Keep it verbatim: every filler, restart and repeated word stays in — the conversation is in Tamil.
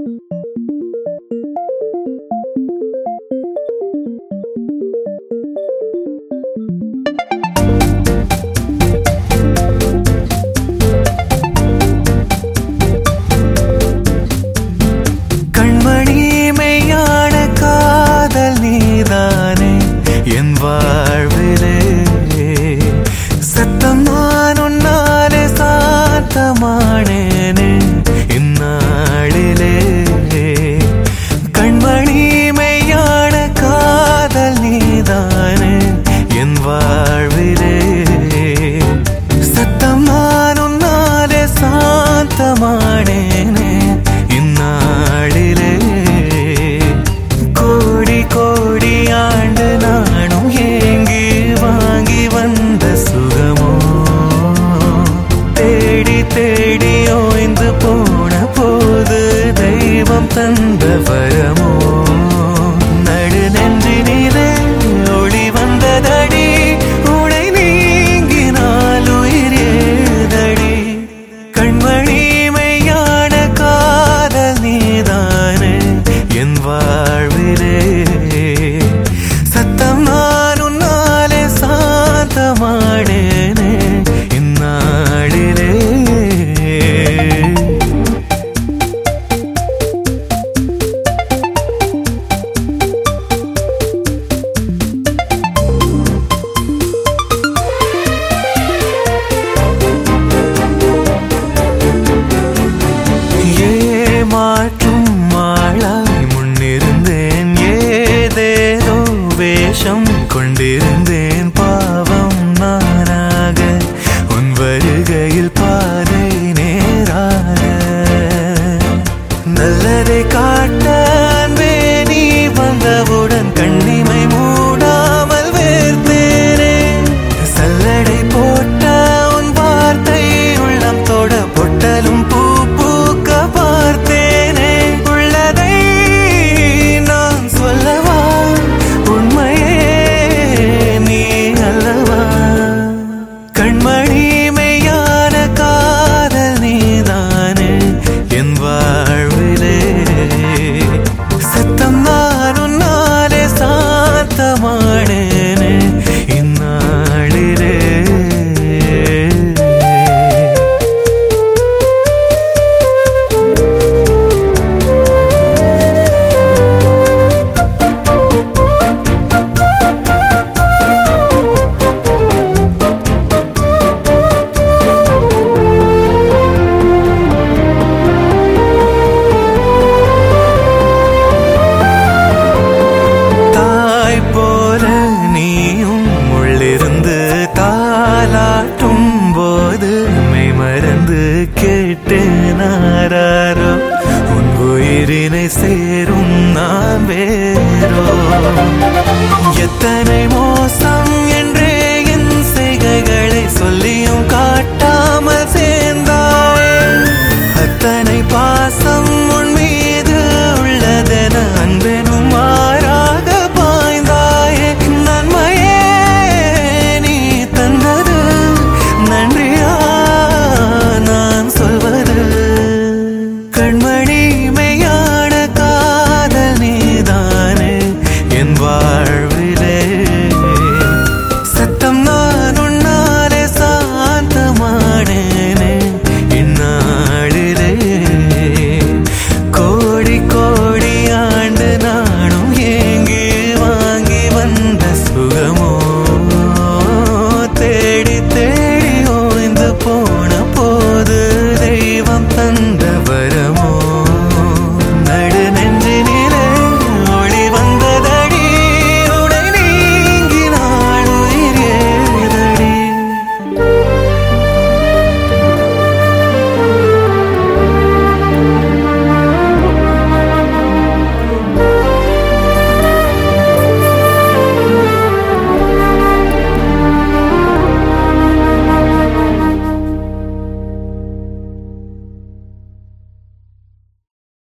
கொண்டிருந்தேன் பாவம் நானாக உன் வருகையில் பாதை நேராக நல்லதை காட்ட அன்பே நீ வந்தவுடன் கண்ணிமை மூடாமல் வேர்த்தேனே சல்லடை போட்ட உன் வார்த்தை உள்ளம் தொட பொட்டலும் பூ பூக்க பார்த்தேனே உள்ளதை நான் சொல்லவா உண்மையே நீ அல்லவா கண்மணி மெய்யான காதல் நீதானே என் வாழ்விலே சத்தம் நான் உன்னாலே சாத்தமானேனே இந்நாளிலே தாலாட்டும் போது மெய் மறந்து கேட்டேனாரோ உன் உயிரினை சேரும் நான் வேறோ எத்தனை மோசம் என்றே என் செய்கைகளை சொல்லியும் காட்டாமல் சேர்ந்தாயே அத்தனை பாச